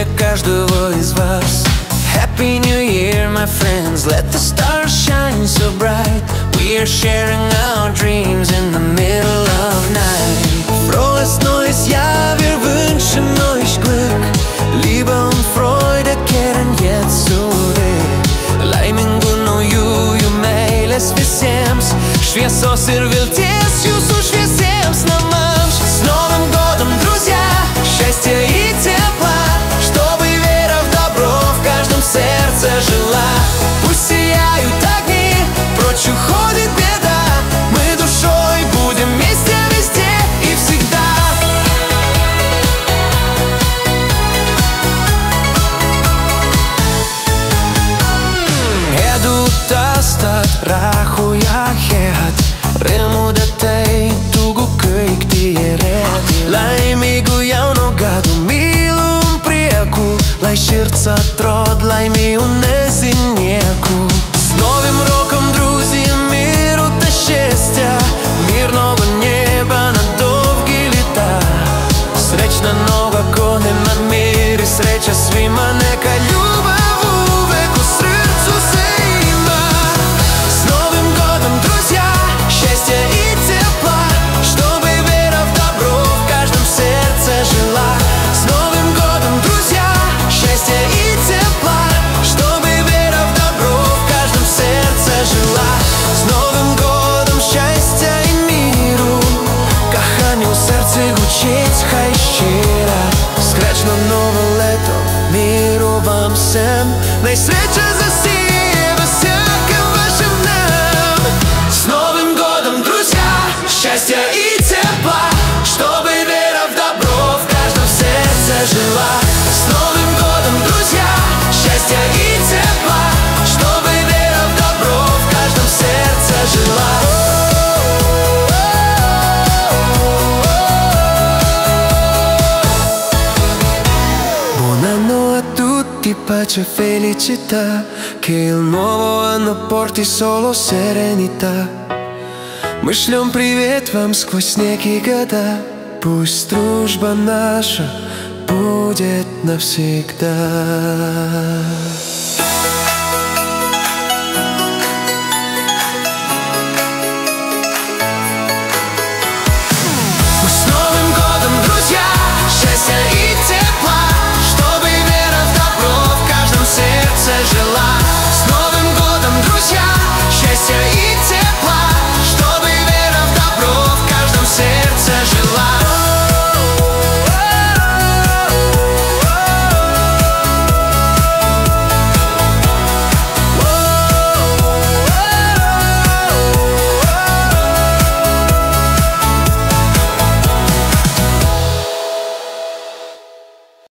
для каждого из вас. Happy New Year, my friends, let the stars shine so bright. We are sharing our dreams in the middle of night. Frohes neues Jahr, wir wünschen euch Glück, Liebe und Freude kehren jetzt zurück. Laimingu naujųjų meilės visiems, šviesos ir vilties jūsų šviesiems namams. С Новым годом, друзья, счастья и тепла, чтобы вера в добро в каждом сердце жила. Пусть сияют огни, прочь уходит беда, мы душой будем вместе везде и всегда. Edutasta rahuja head, rõõmu tätei tugu kõik tiired. Laimīgu jauno gadu, mīlu un prieku, lai širds atrod laimi un neznieku. С Новым роком, друзья, миру та щастя, мирного неба на довгі літа. Сречна нова коне над мир, среча свима, нека любов у веку серцю зима. С Новым годом, друзья, счастья и тепла, чтобы вера в добро в каждом сердце жила. С Новым годом, друзья, счастья и тепла, чтобы вера в добро в каждом сердце жила. С Новым годом щастя і миру, кохання у серці гучить хай щира. Скречно нове лето, миру вам всем, найсвеча засіяє всяким вашим нам. С Новым годом, друзья, счастья и тепла, чтобы вера в добро в каждом сердце жила. С Новым годом, друзья, счастья и тепла, чтобы вера в добро в каждом сердце жила. Buon anno a tutti, pace e felicità, che il nuovo anno porti solo serenità. Мы шлем привет вам сквозь снег и года, пусть дружба наша будет навсегда.